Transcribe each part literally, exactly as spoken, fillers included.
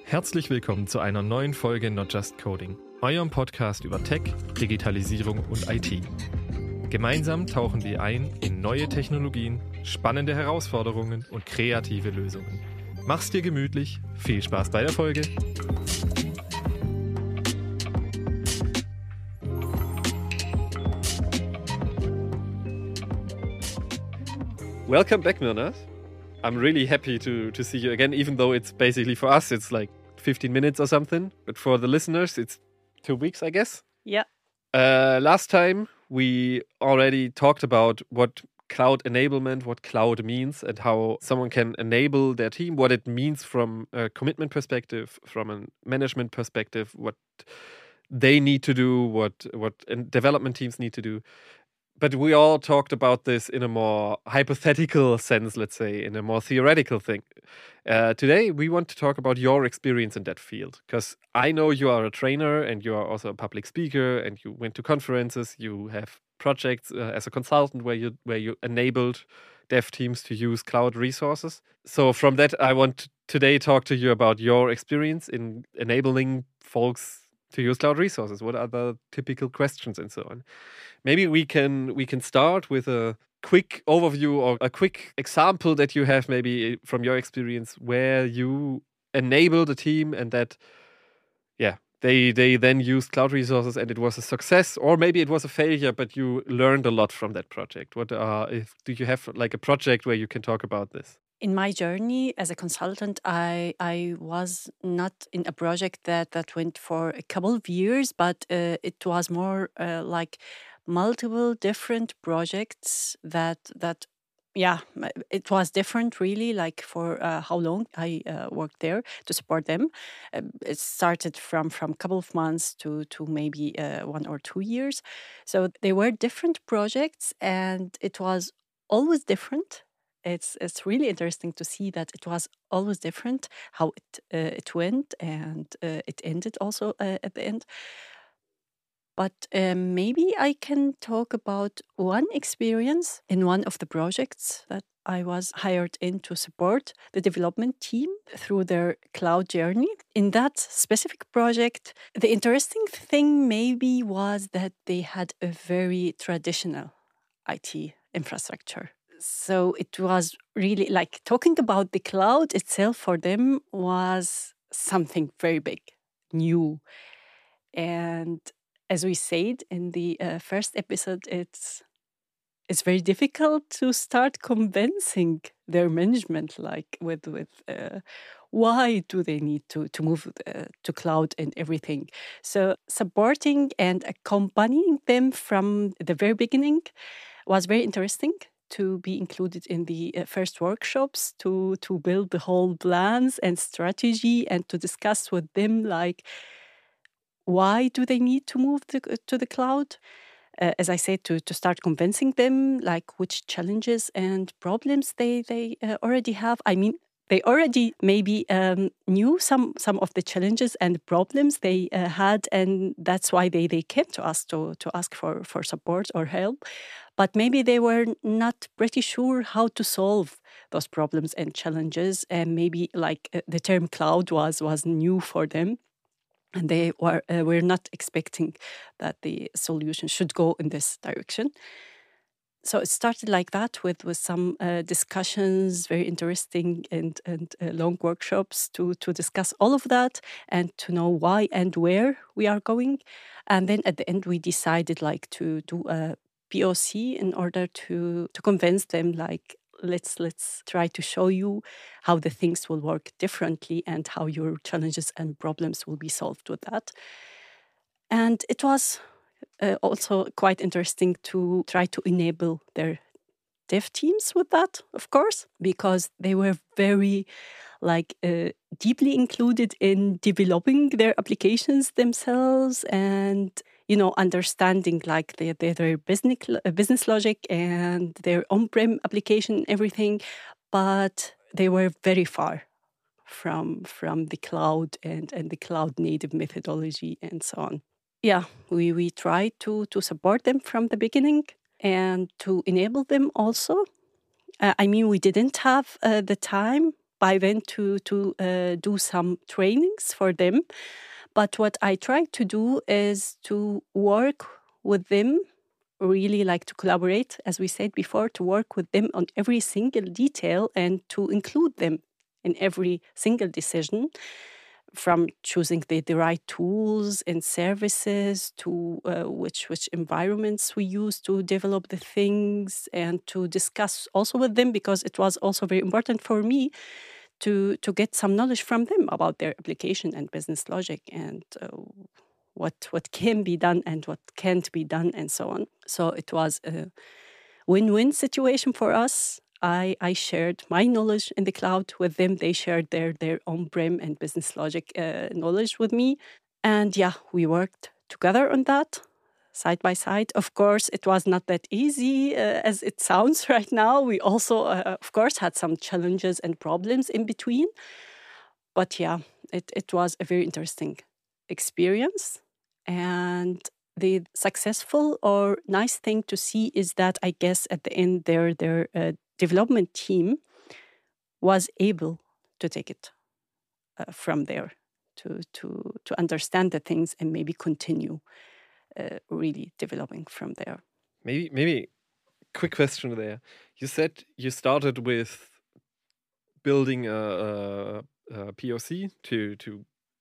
Herzlich willkommen zu einer neuen Folge Not Just Coding, eurem Podcast über Tech, Digitalisierung und I T. Gemeinsam tauchen wir ein in neue Technologien, spannende Herausforderungen und kreative Lösungen. Mach's dir gemütlich, viel Spaß bei der Folge! Welcome back, Mirna. I'm really happy to, to see you again, even though it's basically for us, it's like fifteen minutes or something. But for the listeners, it's two weeks, I guess. Yeah. Uh, last time, we already talked about what cloud enablement, what cloud means, and how someone can enable their team, what it means from a commitment perspective, from a management perspective, what they need to do, what, what development teams need to do. But we all talked about this in a more hypothetical sense, let's say, in a more theoretical thing. Uh, today, we want to talk about your experience in that field, because I know you are a trainer and you are also a public speaker and you went to conferences, you have projects uh, as a consultant where you where you enabled dev teams to use cloud resources. So from that, I want to today talk to you about your experience in enabling folks to use cloud resources. What are the typical questions and so on? Maybe we can we can start with a quick overview or a quick example that you have maybe from your experience where you enabled a team and that, yeah, they they then used cloud resources and it was a success, or maybe it was a failure, but you learned a lot from that project. What uh, if, do you have like a project where you can talk about this? In my journey as a consultant, I I was not in a project that, that went for a couple of years, but uh, it was more uh, like multiple different projects that that yeah it was different really, like for uh, how long I uh, worked there to support them. Um, it started from from a couple of months to to maybe uh, one or two years. So they were different projects and it was always different. It's it's really interesting to see that it was always different how it uh, it went and uh, it ended also uh, at the end. But um, maybe I can talk about one experience in one of the projects that I was hired in to support the development team through their cloud journey. In that specific project, the interesting thing maybe was that they had a very traditional I T infrastructure. So it was really like talking about the cloud itself for them was something very big, new. And as we said in the uh, first episode, it's it's very difficult to start convincing their management, like with with uh, why do they need to to move uh, to cloud and everything. So supporting and accompanying them from the very beginning was very interesting. To be included in the uh, first workshops, to to build the whole plans and strategy, and to discuss with them like why do they need to move to, to the cloud? Uh, as I said, to, to start convincing them, like which challenges and problems they, they uh, already have. I mean, they already maybe um, knew some, some of the challenges and problems they uh, had, and that's why they, they came to us to, to ask for, for support or help. But maybe they were not pretty sure how to solve those problems and challenges, and maybe like uh, the term cloud was, was new for them. And they were uh, were not expecting that the solution should go in this direction. So it started like that with, with some uh, discussions, very interesting and, and uh, long workshops to, to discuss all of that and to know why and where we are going. And then at the end, we decided like to do a P O C in order to, to convince them like, let's let's try to show you how the things will work differently and how your challenges and problems will be solved with that. And it was uh, also quite interesting to try to enable their dev teams with that, of course, because they were very like uh, deeply included in developing their applications themselves and, you know, understanding like their, their, their business, uh, business logic and their on-prem application, everything. But they were very far from, from the cloud and, and the cloud native methodology and so on. Yeah, we, we tried to, to support them from the beginning and to enable them also. Uh, I mean, we didn't have uh, the time by then to, to uh, do some trainings for them. But what I try to do is to work with them, really like to collaborate, as we said before, to work with them on every single detail and to include them in every single decision, from choosing the, the right tools and services to uh, which which environments we use to develop the things, and to discuss also with them, because it was also very important for me to to get some knowledge from them about their application and business logic, and uh, what what can be done and what can't be done, and so on. So it was a win-win situation for us. I, I shared my knowledge in the cloud with them. They shared their, their on-prem and business logic uh, knowledge with me. And yeah, we worked together on that, side by side. Of course, it was not that easy uh, as it sounds right now. We also, uh, of course, had some challenges and problems in between. But yeah, it, it was a very interesting experience. And the successful or nice thing to see is that, I guess, at the end, their, their uh, development team was able to take it uh, from there, to, to, to understand the things and maybe continue uh, really developing from there. Maybe, maybe, quick question there. You said you started with building a, a, a P O C to, to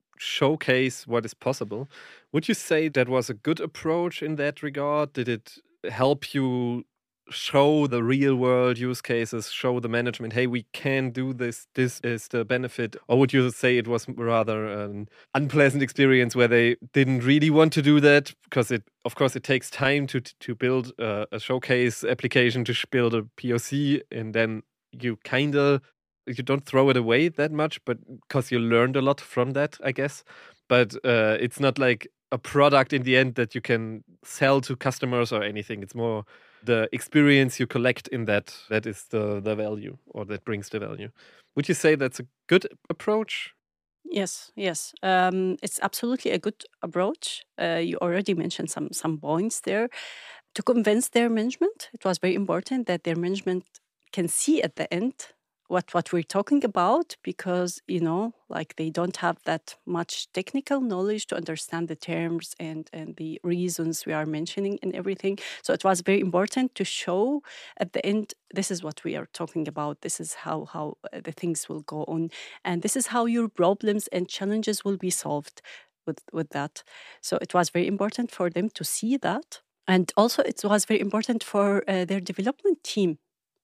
showcase what is possible. Would you say that was a good approach in that regard? Did it help you show the real world use cases, show the management, hey, we can do this, this is the benefit? Or would you say it was rather an unpleasant experience where they didn't really want to do that? Because it, of course, it takes time to to build a, a showcase application, to build a P O C, and then you kind of, you don't throw it away that much, but because you learned a lot from that, I guess. But uh, it's not like a product in the end that you can sell to customers or anything. It's more the experience you collect in that, that is the, the value, or that brings the value. Would you say that's a good approach? Yes, yes. Um, it's absolutely a good approach. Uh, you already mentioned some, some points there. To convince their management, it was very important that their management can see at the end what what we're talking about, because, you know, like they don't have that much technical knowledge to understand the terms and and the reasons we are mentioning and everything. So it was very important to show at the end, this is what we are talking about, this is how how the things will go on, and this is how your problems and challenges will be solved with with that. So it was very important for them to see that, and also it was very important for uh, their development team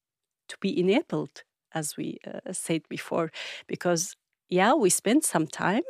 to be enabled, as we uh, said before, because yeah, we spent some time,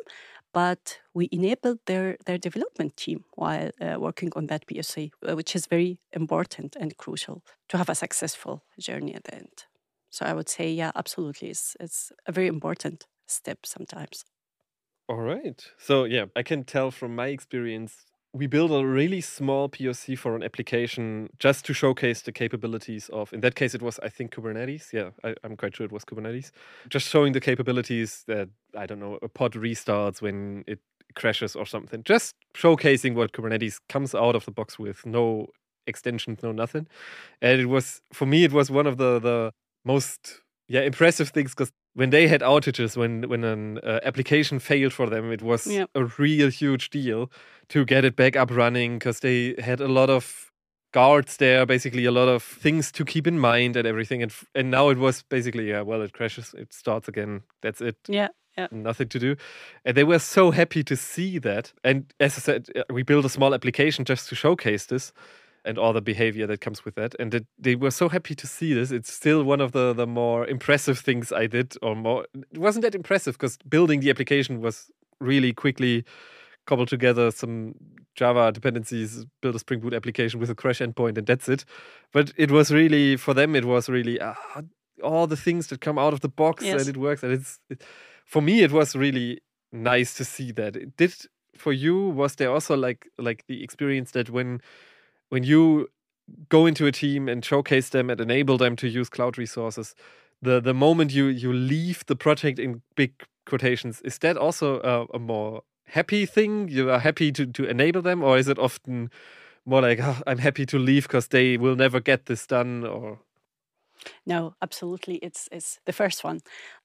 but we enabled their, their development team while uh, working on that P O C, uh, which is very important and crucial to have a successful journey at the end. So I would say, yeah, absolutely, it's, it's a very important step sometimes. All right. So yeah, I can tell from my experience, we built a really small P O C for an application just to showcase the capabilities of, in that case, it was, I think, Kubernetes. Yeah, I, I'm quite sure it was Kubernetes. Just showing the capabilities that, I don't know, a pod restarts when it crashes or something. Just showcasing what Kubernetes comes out of the box with. No extensions, no nothing. And it was, for me, it was one of the, the most yeah impressive things, because when they had outages, when when an uh, application failed for them, it was Yeah. a real huge deal to get it back up running, because they had a lot of guards there, basically a lot of things to keep in mind and everything. And f- and now it was basically, yeah, well, it crashes, it starts again. That's it. Yeah. Yeah. Nothing to do. And they were so happy to see that. And as I said, uh, we built a small application just to showcase this and all the behavior that comes with that. And it, they were so happy to see this. It's still one of the, the more impressive things I did, or more. It wasn't that impressive because building the application was really quickly cobbled together some Java dependencies, build a Spring Boot application with a crash endpoint, and that's it. But it was really, for them, it was really uh, all the things that come out of the box, Yes. and it works. And it's, it, for me, it was really nice to see that. It did, for you, was there also like like the experience that when when you go into a team and showcase them and enable them to use cloud resources, the the moment you you leave the project, in big quotations, is that also a, a more happy thing? You are happy to to enable them, or is it often more like, oh, I'm happy to leave because they will never get this done? Or No, absolutely. It's it's the first one.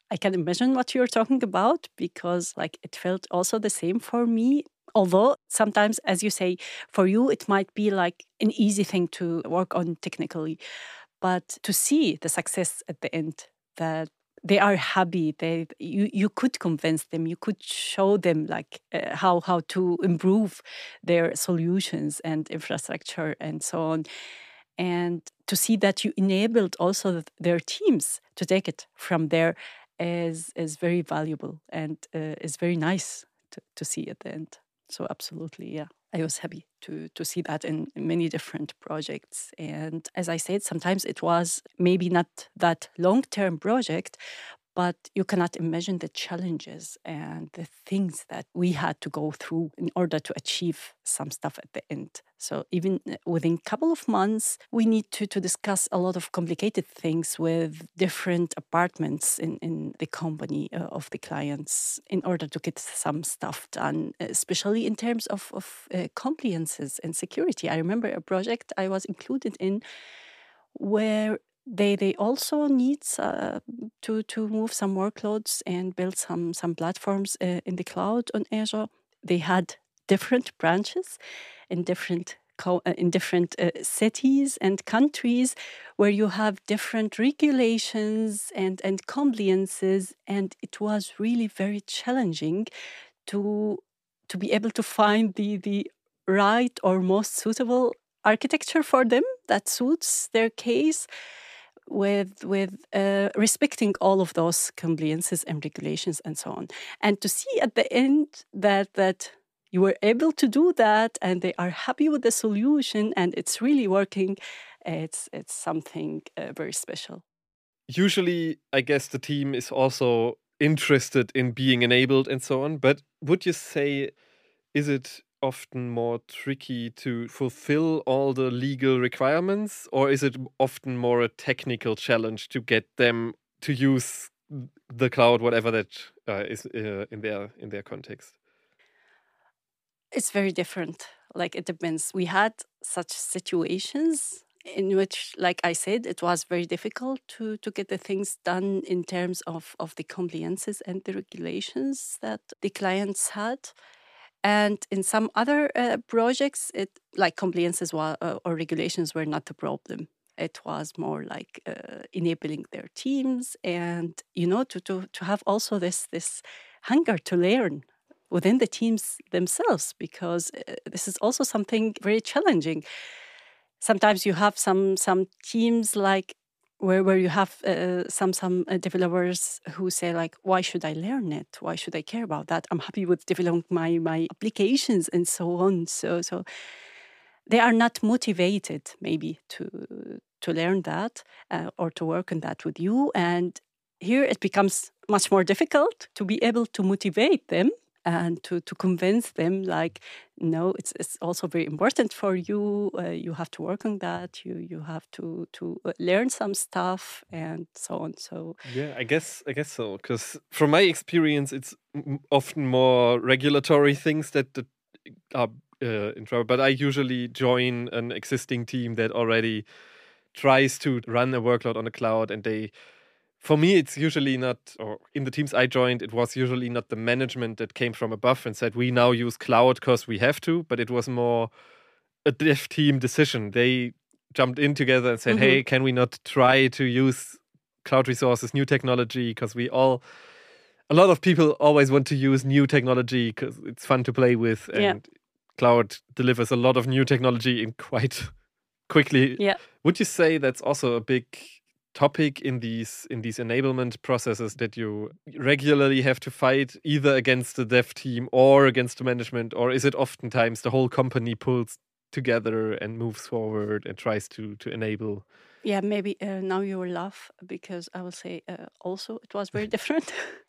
I can imagine what you're talking about because like it felt also the same for me. Although sometimes, as you say, for you it might be like an easy thing to work on technically, but to see the success at the end, that they are happy, they you you could convince them, you could show them like uh, how how to improve their solutions and infrastructure and so on, and to see that you enabled also th- their teams to take it from there is is very valuable and uh, is very nice to, to see at the end. So absolutely, yeah. I was happy to to see that in many different projects. And as I said, sometimes it was maybe not that long-term project, but you cannot imagine the challenges and the things that we had to go through in order to achieve some stuff at the end. So even uh, within a couple of months, we need to, to discuss a lot of complicated things with different apartments in, in the company uh, of the clients in order to get some stuff done, especially in terms of, of uh, compliances and security. I remember a project I was included in where they they also need uh, to to move some workloads and build some some platforms uh, in the cloud on Azure. They had different branches in different co- uh, in different uh, cities and countries where you have different regulations and and compliances, and it was really very challenging to to be able to find the the right or most suitable architecture for them that suits their case with with uh, respecting all of those compliances and regulations and so on, and to see at the end that that you were able to do that and they are happy with the solution and it's really working, it's it's something uh, very special. Usually, I guess the team is also interested in being enabled and so on, but would you say, is it often more tricky to fulfill all the legal requirements, or is it often more a technical challenge to get them to use the cloud, whatever that uh, is uh, in their in their context? It's very different. Like it depends. We had such situations in which, like I said, it was very difficult to to get the things done in terms of of the compliances and the regulations that the clients had. And in some other uh, projects, it like compliances wa- uh, or regulations were not the problem. It was more like uh, enabling their teams, and you know, to to to have also this this hunger to learn within the teams themselves, because uh, this is also something very challenging. Sometimes you have some some teams like where where you have uh, some some uh, developers who say like, why should I learn it, why should I care about that, I'm happy with developing my my applications and so on. So so they are not motivated maybe to to learn that uh, or to work on that with you, and here it becomes much more difficult to be able to motivate them and to, to convince them like, no, it's, it's also very important for you, uh, you have to work on that, you you have to to uh, learn some stuff and so on. So Yeah, I guess I guess so. Because from my experience, it's m- often more regulatory things that, that are uh, in trouble. But I usually join an existing team that already tries to run a workload on the cloud, and they, for me, it's usually not, or in the teams I joined, it was usually not the management that came from above and said we now use cloud because we have to, but it was more a dev team decision. They jumped in together and said, mhm. hey, can we not try to use cloud resources, new technology? Because we all, a lot of people always want to use new technology because it's fun to play with, Yeah, and cloud delivers a lot of new technology in quite quickly. yeah. Would you say that's also a big topic in these in these enablement processes, that you regularly have to fight either against the dev team or against the management, or is it oftentimes the whole company pulls together and moves forward and tries to to enable? Yeah, maybe uh, now you will laugh because I will say uh, also it was very different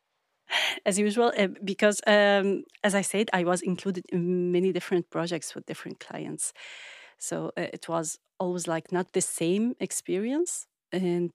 as usual. Uh, because um, as I said, I was included in many different projects with different clients, so uh, it was always like not the same experience, and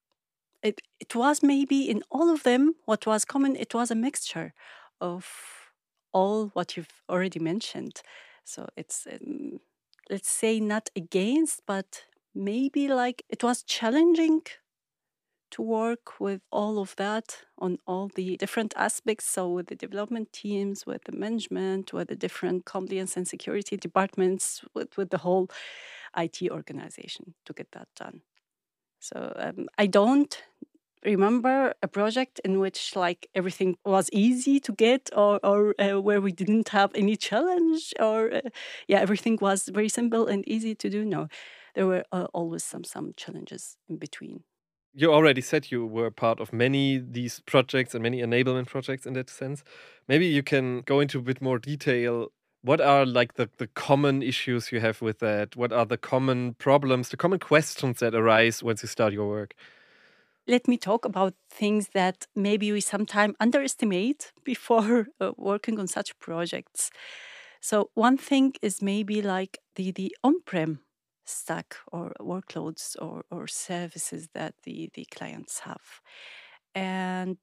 it it was maybe in all of them what was common. It was a mixture of all what you've already mentioned. So it's um, let's say not against, but maybe like it was challenging to work with all of that on all the different aspects. So with the development teams, with the management, with the different compliance and security departments, with, with the whole I T organization to get that done. So um, I don't remember a project in which like everything was easy to get, or, or uh, where we didn't have any challenge, or uh, yeah, everything was very simple and easy to do. No, there were uh, always some some challenges in between. You already said you were part of many these projects and many enablement projects in that sense. Maybe you can go into a bit more detail. What are like the, the common issues you have with that? What are the common problems, the common questions that arise once you start your work? Let me talk about things that maybe we sometimes underestimate before uh, working on such projects. So one thing is maybe like the, the on-prem stack or workloads or, or services that the, the clients have, and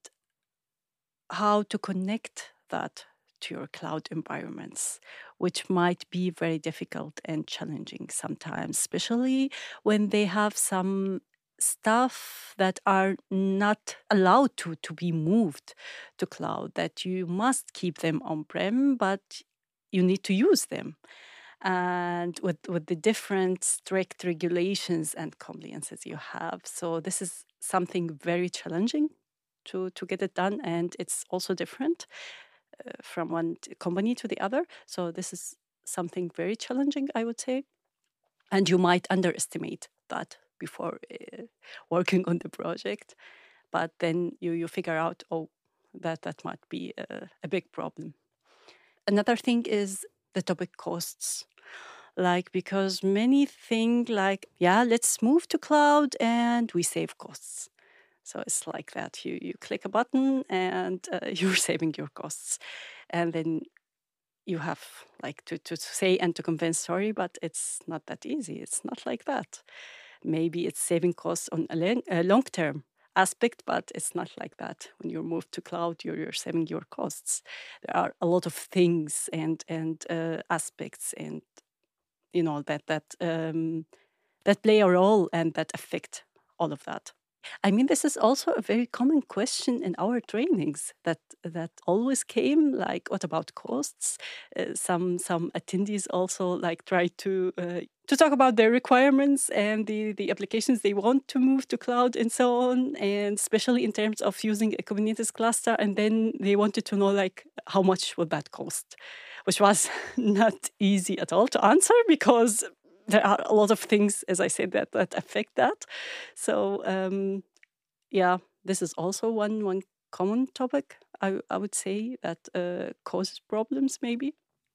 how to connect that to your cloud environments, which might be very difficult and challenging sometimes, especially when they have some stuff that are not allowed to, to be moved to cloud, that you must keep them on-prem, but you need to use them. And with, with the different strict regulations and compliances you have. So this is something very challenging to, to get it done. And it's also different uh, from one t- company to the other. So this is something very challenging, I would say. And you might underestimate that before uh, working on the project. But then you, you figure out, oh, that, that might be a, a big problem. Another thing is the topic costs. Like, because many think like, yeah, let's move to cloud and we save costs. So it's like that. You you click a button and uh, you're saving your costs. And then you have like to, to say and to convince, sorry, but it's not that easy. It's not like that. Maybe it's saving costs on a, long, a long-term aspect, but it's not like that. When you move to cloud, you're, you're saving your costs. There are a lot of things and, and uh, aspects and you know that that um, that play a role and that affect all of that. I mean, this is also a very common question in our trainings that that always came. Like, what about costs? Uh, some some attendees also like try to uh, to talk about their requirements and the the applications they want to move to cloud and so on, and especially in terms of using a Kubernetes cluster. And then they wanted to know like how much would that cost, which was not easy at all to answer because there are a lot of things, as I said, that that affect that. So um, yeah, this is also one one common topic. I I would say that uh, causes problems. Maybe.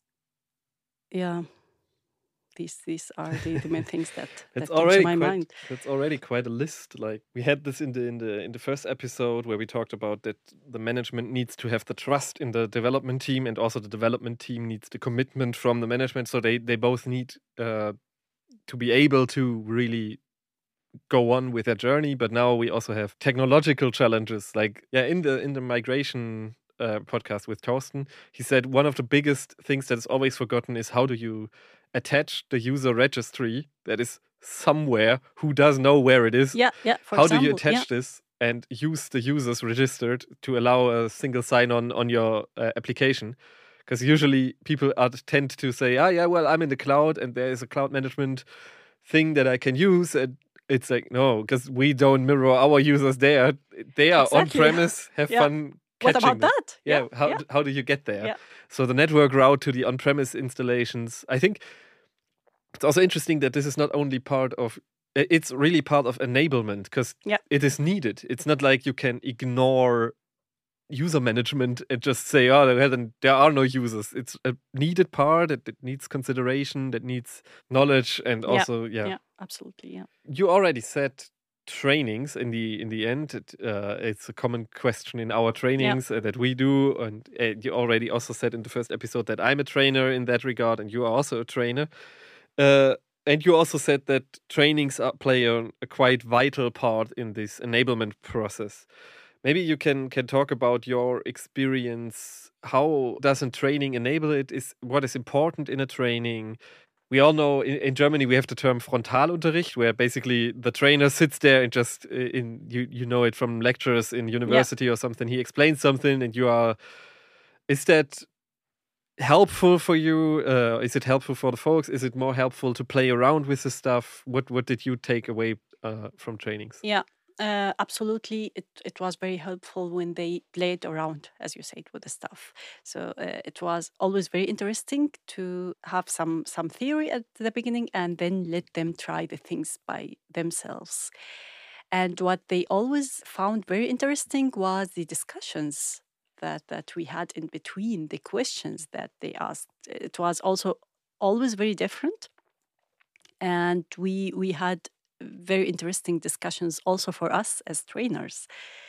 Yeah, these these are the, the main things that It's that come to already my quite. mind. That's already quite a list. Like we had this in the in the in the first episode where we talked about that the management needs to have the trust in the development team, and also the development team needs the commitment from the management. So they they both need uh, to be able to really go on with their journey. But now we also have technological challenges. Like yeah, in the in the migration uh, podcast with Thorsten, he said one of the biggest things that is always forgotten is how do you attach the user registry that is somewhere, who does know where it is. Yeah, yeah. For How example, do you attach yeah. this and use the users registered to allow a single sign-on on your uh, application? Because usually people are, tend to say, ah, yeah, well, I'm in the cloud and there is a cloud management thing that I can use. And it's like, no, because we don't mirror our users there. They are Exactly. on-premise, have Yeah. fun What catching about them. that? Yeah, how, yeah. how do you get there? Yeah. So the network route to the on-premise installations, I think it's also interesting that this is not only part of, it's really part of enablement because Yeah. it is needed. It's not like you can ignore user management and just say, oh, well, then there are no users. It's a needed part that, that needs consideration, that needs knowledge, and also, yeah. Yeah, absolutely, yeah. You already said trainings in the in the end. It, uh, it's a common question in our trainings uh, that we do, and uh, you already also said in the first episode that I'm a trainer in that regard, and you are also a trainer. Uh, and you also said that trainings are, play a, a quite vital part in this enablement process. Maybe you can can talk about your experience. How does a training enable it? Is what is important in a training? We all know in, in Germany we have the term Frontalunterricht, where basically the trainer sits there and just uh, in you you know it from lectures in university or something. He explains something, and you are. Is that helpful for you? Uh, is it helpful for the folks? Is it more helpful to play around with the stuff? What what did you take away uh, from trainings? Yeah, uh, absolutely. It it was very helpful when they played around, as you said, with the stuff. So uh, it was always very interesting to have some some theory at the beginning and then let them try the things by themselves. And what they always found very interesting was the discussions that that we had in between, the questions that they asked. It was also always very different, and we we had very interesting discussions also for us as trainers.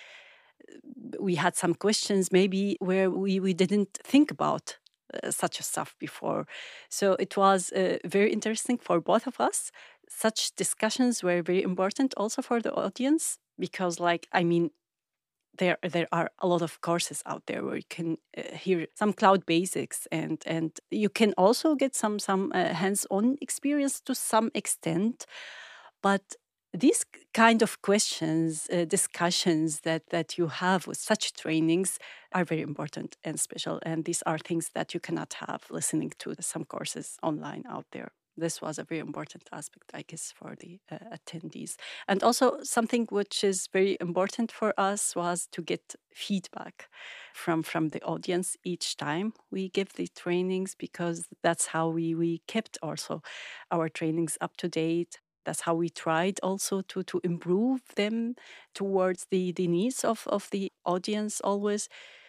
We had some questions maybe where we, we didn't think about uh, such a stuff before. So it was uh, very interesting for both of us. Such discussions were very important also for the audience because, like, I mean, there there are a lot of courses out there where you can uh, hear some cloud basics, and and you can also get some some uh, hands-on experience to some extent. But these kind of questions, uh, discussions that that you have with such trainings are very important and special, and these are things that you cannot have listening to some courses online out there. This was a very important aspect, I guess, for the uh, attendees. And also, something which is very important for us was to get feedback from, from the audience each time we give the trainings, because that's how we, we kept also our trainings up to date. That's how we tried also to, to improve them towards the, the needs of, of the audience always.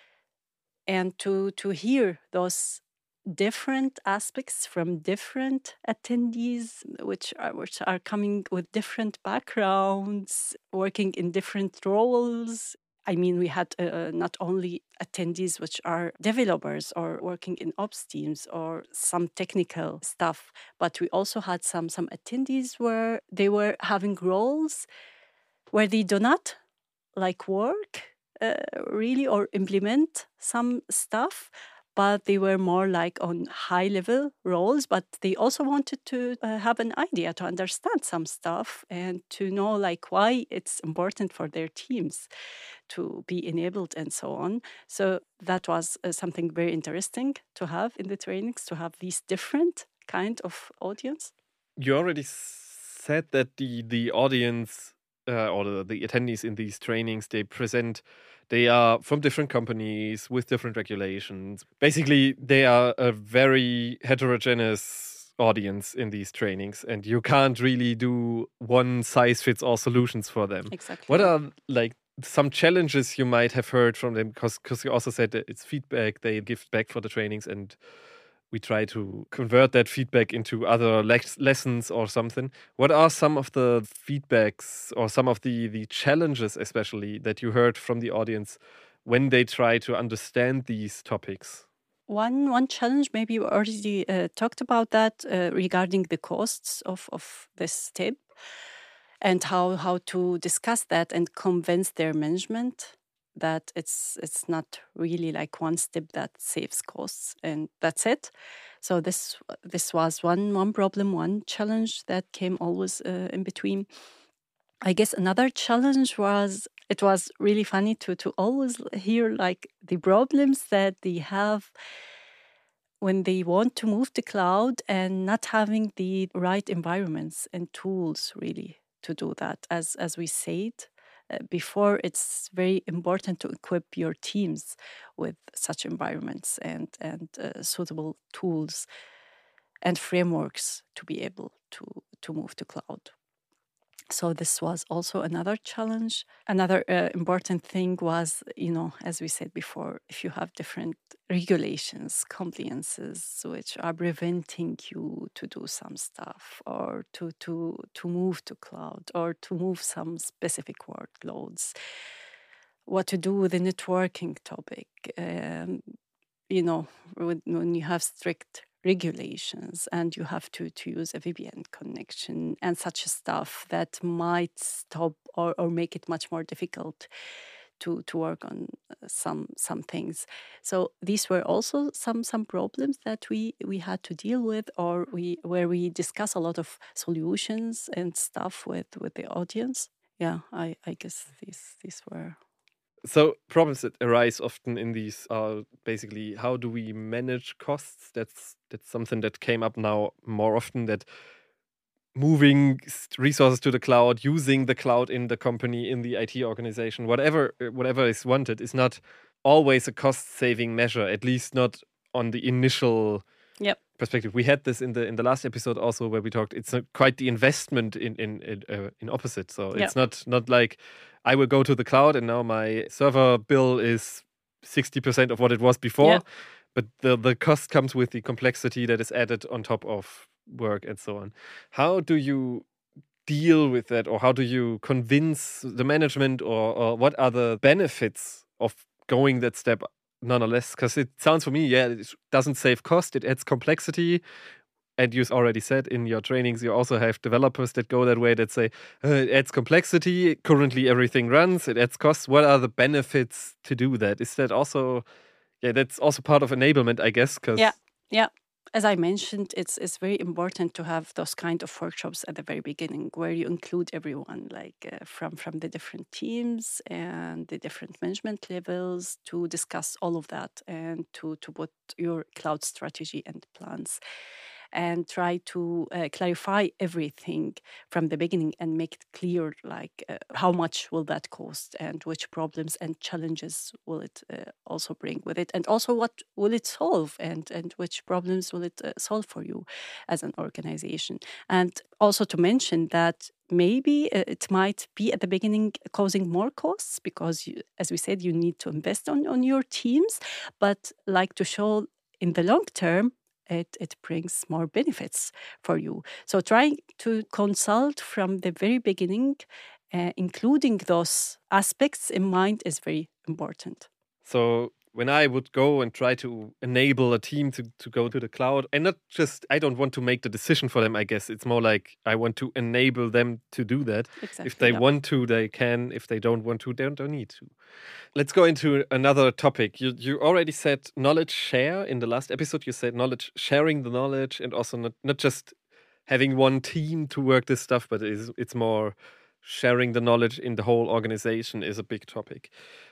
And to, to hear those different aspects from different attendees, which are which are coming with different backgrounds, working in different roles. I mean, we had uh, not only attendees which are developers or working in ops teams or some technical stuff, but we also had some some attendees where they were having roles where they do not like work uh, really or implement some stuff, but they were more like on high level roles, but they also wanted to uh, have an idea to understand some stuff and to know like why it's important for their teams to be enabled and so on. So that was uh, something very interesting to have in the trainings, to have these different kind of audience. You already said that the the audience uh, or the, the attendees in these trainings, they present, they are from different companies with different regulations. Basically, they are a very heterogeneous audience in these trainings, and you can't really do one size fits all solutions for them. Exactly. What are like some challenges you might have heard from them? Because because you also said that it's feedback they give back for the trainings, and we try to convert that feedback into other le- lessons or something. What are some of the feedbacks or some of the, the challenges, especially, that you heard from the audience when they try to understand these topics? One one challenge, maybe we already uh, talked about that uh, regarding the costs of, of this tip and how, how to discuss that and convince their management that it's it's not really like one step that saves costs and that's it. So this this was one one problem, one challenge that came always uh, in between. I guess another challenge was it was really funny to to always hear like the problems that they have when they want to move to cloud and not having the right environments and tools really to do that. As as we said uh, before, it's very important to equip your teams with such environments and and uh, suitable tools and frameworks to be able to to move to cloud. So this was also another challenge. Another uh, important thing was, you know, as we said before, if you have different regulations, compliances, which are preventing you to do some stuff or to to to move to cloud or to move some specific workloads, what to do with the networking topic. Um, you know, when, when you have strict regulations and you have to, to use a V P N connection and such stuff that might stop or, or make it much more difficult to to work on uh, some some things. So these were also some some problems that we we had to deal with, or we where we discuss a lot of solutions and stuff with with the audience. Yeah, I I guess these these were. So problems that arise often in these are basically how do we manage costs? That's that's something that came up now more often, that moving s- resources to the cloud, using the cloud in the company, in the I T organization, whatever uh, whatever is wanted, is not always a cost saving measure, at least not on the initial Yep. perspective. We had this in the in the last episode also, where we talked. It's not quite the investment in in in, uh, in opposite. So Yep. it's not not like I will go to the cloud and now my server bill is sixty percent of what it was before, Yeah. but the the cost comes with the complexity that is added on top of work and so on. How do you deal with that, or how do you convince the management, or, or what are the benefits of going that step nonetheless? Because it sounds for me, yeah, it doesn't save cost, it adds complexity. And you already said in your trainings, you also have developers that go that way, that say uh, it adds complexity. Currently, everything runs, it adds costs. What are the benefits to do that? Is that also, yeah, that's also part of enablement, I guess. Yeah. Because Yeah. As I mentioned, it's it's very important to have those kind of workshops at the very beginning, where you include everyone, like uh, from from the different teams and the different management levels, to discuss all of that and to to put your cloud strategy and plans, and try to uh, clarify everything from the beginning and make it clear, like uh, how much will that cost, and which problems and challenges will it uh, also bring with it, and also what will it solve, and and which problems will it uh, solve for you as an organization. And also to mention that maybe uh, it might be at the beginning causing more costs, because you, as we said, you need to invest on on your teams, but like to show in the long term, it, it brings more benefits for you. So trying to consult from the very beginning, uh, including those aspects in mind, is very important. so when I would go and try to enable a team to, to go to the cloud, and not just, I don't want to make the decision for them, I guess. It's more like I want to enable them to do that. Exactly. If they Yeah. want to, they can. If they don't want to, they don't, don't need to. Let's go into another topic. You you already said knowledge share in the last episode. You said knowledge, sharing the knowledge, and also not, not just having one team to work this stuff, but it's, it's more sharing the knowledge in the whole organization is a big topic.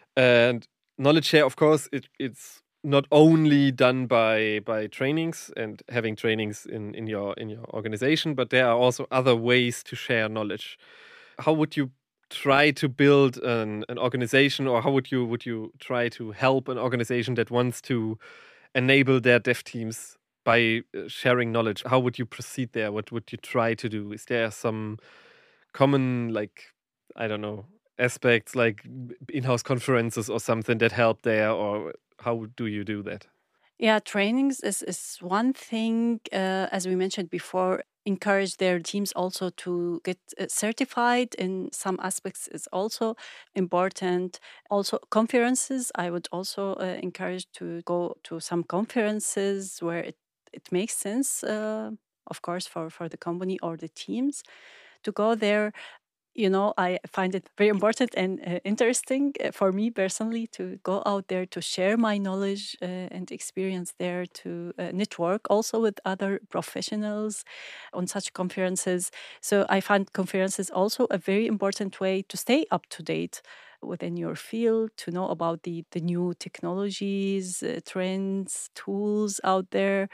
And knowledge share, of course, it, it's not only done by by trainings and having trainings in, in your in your organization, but there are also other ways to share knowledge. How would you try to build an, an organization, or how would you would you try to help an organization that wants to enable their dev teams by uh, sharing knowledge? How would you proceed there? What would you try to do? Is there some common, like, I don't know, aspects like in-house conferences or something that help there, or how do you do that? Yeah, trainings is, is one thing, uh, as we mentioned before, encourage their teams also to get uh, certified in some aspects is also important. Also, conferences, I would also uh, encourage to go to some conferences where it, it makes sense, uh, of course, for, for the company or the teams to go there. You know, I find it very important and uh, interesting uh, for me personally to go out there to share my knowledge uh, and experience there, to uh, network also with other professionals on such conferences. So I find conferences also a very important way to stay up to date within your field, to know about the, the new technologies, uh, trends, tools out there,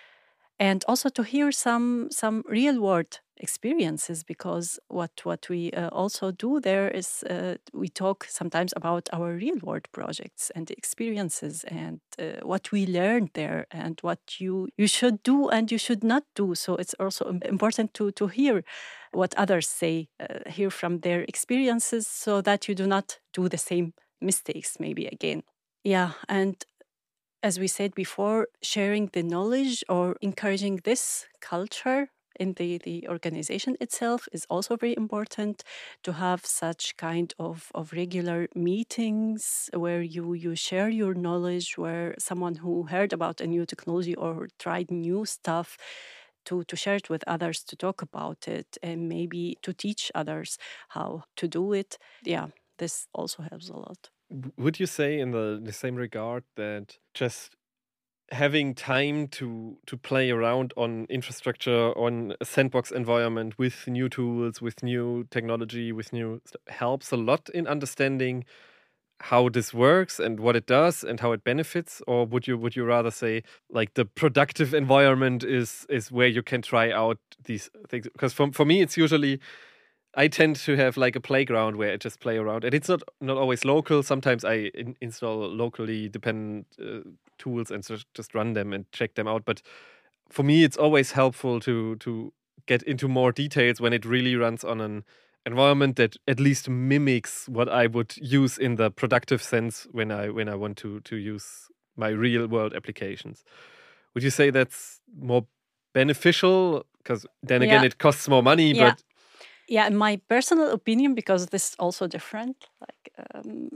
and also to hear some some real world experiences, because what what we uh, also do there is uh, we talk sometimes about our real world projects and experiences, and uh, what we learned there, and what you you should do and you should not do. So it's also im- important to to hear what others say, uh, hear from their experiences, so that you do not do the same mistakes maybe again. Yeah, and as we said before, sharing the knowledge or encouraging this culture in the, the organization itself is also very important, to have such kind of, of regular meetings where you, you share your knowledge, where someone who heard about a new technology or tried new stuff to, to share it with others, to talk about it, and maybe to teach others how to do it. Yeah, this also helps a lot. Would you say in the, the same regard that just having time to to play around on infrastructure, on a sandbox environment with new tools, with new technology, with new stuff helps a lot in understanding how this works and what it does and how it benefits? Or would you would you rather say like the productive environment is is where you can try out these things? Because for for me it's usually I tend to have like a playground where I just play around, and it's not not always local. Sometimes I in, install locally dependent uh, tools and just just run them and check them out. But for me, it's always helpful to to get into more details when it really runs on an environment that at least mimics what I would use in the productive sense when I when I want to to use my real world applications. Would you say that's more beneficial? Because then again, Yeah, it costs more money, yeah, but yeah. In my personal opinion, because this is also different, like um,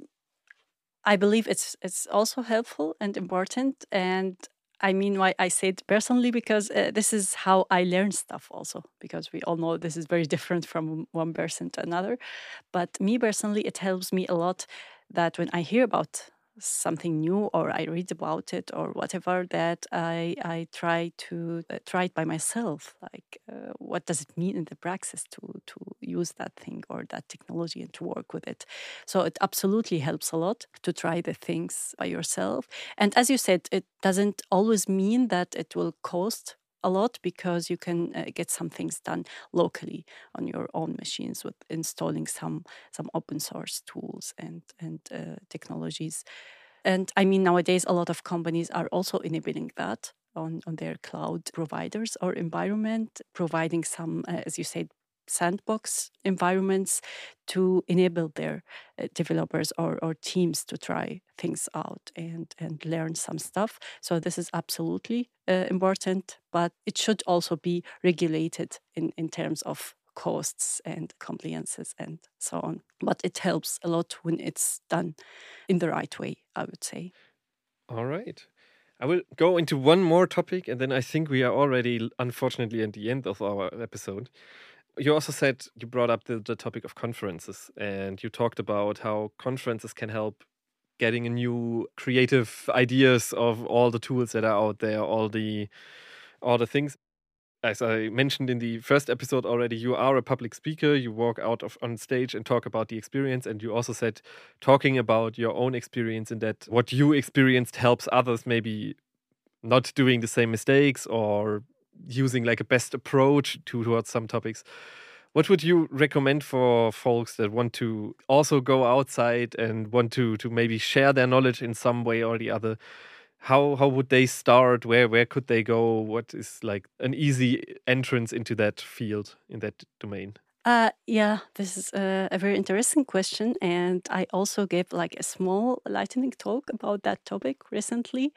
I believe it's it's also helpful and important. And I mean, why I say it personally, because uh, this is how I learn stuff also, because we all know this is very different from one person to another. But me personally, it helps me a lot that when I hear about something new or I read about it or whatever, that I I try to uh, try it by myself. Like, uh, what does it mean in the praxis to to use that thing or that technology and to work with it? So it absolutely helps a lot to try the things by yourself. And as you said, it doesn't always mean that it will cost a lot, because you can uh, get some things done locally on your own machines with installing some some open source tools and and uh, technologies. And I mean, nowadays a lot of companies are also enabling that on on their cloud providers or environment, providing some, uh, as you said, sandbox environments to enable their uh, developers or, or teams to try things out and and learn some stuff. So this is absolutely uh, important, but it should also be regulated in in terms of costs and compliances and so on. But it helps a lot when it's done in the right way, I would say. all right. I will go into one more topic, and then I think we are already, unfortunately, at the end of our episode. You also said you brought up the, the topic of conferences, and you talked about how conferences can help getting a new creative ideas of all the tools that are out there, all the all the things. As I mentioned in the first episode already, you are a public speaker. You walk out of on stage and talk about the experience. And you also said talking about your own experience and that what you experienced helps others maybe not doing the same mistakes or using like a best approach to towards some topics. What would you recommend for folks that want to also go outside and want to to maybe share their knowledge in some way or the other? How how would they start? Where where could they go? What is like an easy entrance into that field in that domain? Uh, yeah, this is a, a very interesting question. And I also gave like a small lightning talk about that topic recently.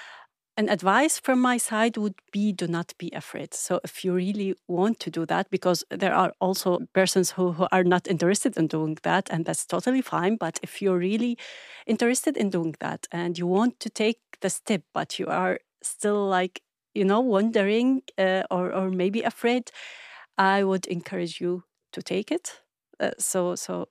An advice from my side would be, do not be afraid. So if you really want to do that, because there are also persons who, who are not interested in doing that, and that's totally fine. But if you're really interested in doing that and you want to take the step, but you are still like, you know, wondering uh, or, or maybe afraid, I would encourage you to take it. Uh, so, so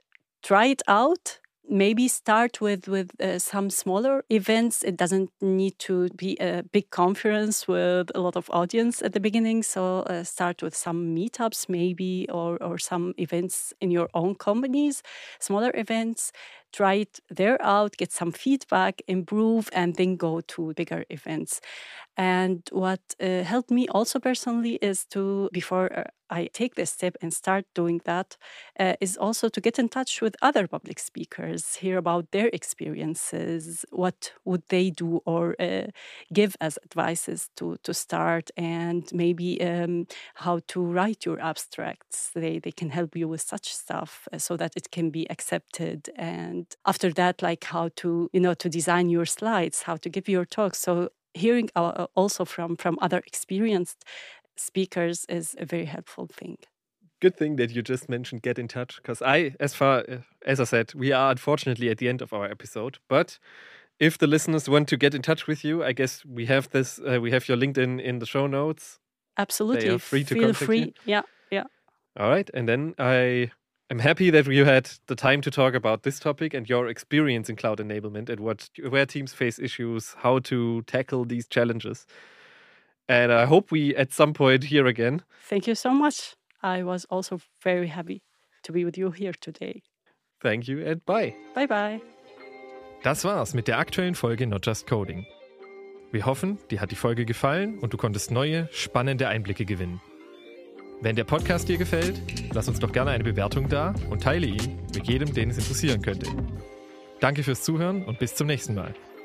try it out. Maybe start with with uh, some smaller events. It doesn't need to be a big conference with a lot of audience at the beginning. So uh, start with some meetups, maybe, or or some events in your own companies, smaller events. Try it there out, get some feedback, improve, and then go to bigger events. And what uh, helped me also personally is to, before uh, I take this step and start doing that, uh, is also to get in touch with other public speakers, hear about their experiences, what would they do or uh, give as advices to, to start, and maybe um, how to write your abstracts. They, they can help you with such stuff uh, so that it can be accepted. And after that, like how to, you know, to design your slides, how to give your talks. So hearing uh, also from from other experienced speakers is a very helpful thing. Good thing that you just mentioned get in touch, because I, as far uh, as I said, we are unfortunately at the end of our episode. But if the listeners want to get in touch with you, I guess we have this. Uh, we have your LinkedIn in the show notes. Absolutely, They are free to feel contact free. you. Yeah, yeah. All right, and then I I'm happy that you had the time to talk about this topic and your experience in cloud enablement and what where teams face issues, how to tackle these challenges. And I hope we at some point hear again. Thank you so much. I was also very happy to be with you here today. Thank you and bye. Bye bye. Das war's mit der aktuellen Folge Not Just Coding. Wir hoffen, dir hat die Folge gefallen und du konntest neue, spannende Einblicke gewinnen. Wenn der Podcast dir gefällt, lass uns doch gerne eine Bewertung da und teile ihn mit jedem, den es interessieren könnte. Danke fürs Zuhören und bis zum nächsten Mal.